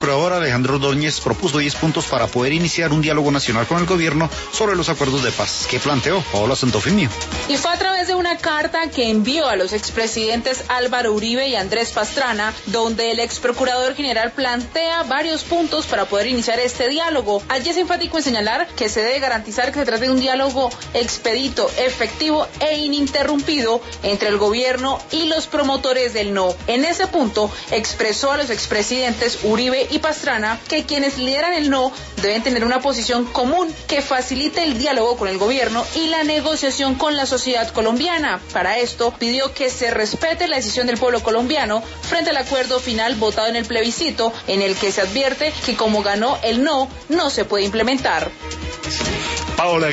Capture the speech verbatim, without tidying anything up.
procurador Alejandro Ordóñez propuso diez puntos para poder iniciar un diálogo nacional con el gobierno sobre los acuerdos de paz que planteó Paola Santofimio. Y fue a través de una carta que envió a los expresidentes Álvaro Uribe y Andrés Pastrana, donde el ex procurador general plantea varios puntos para poder iniciar este diálogo. Allí es enfático en señalar que se debe garantizar que se trate de un diálogo expedito, efectivo e ininterrumpido entre el gobierno y los promotores del no. En ese punto expresó a los expresidentes Uribe y Pastrana que quienes lideran el no deben tener una posición común que facilite el diálogo con el gobierno y la negociación con la sociedad colombiana. Para esto pidió que se respete la decisión del pueblo colombiano frente al acuerdo final votado en el plebiscito, en el que se advierte que como ganó el no, no se puede implementar. Paola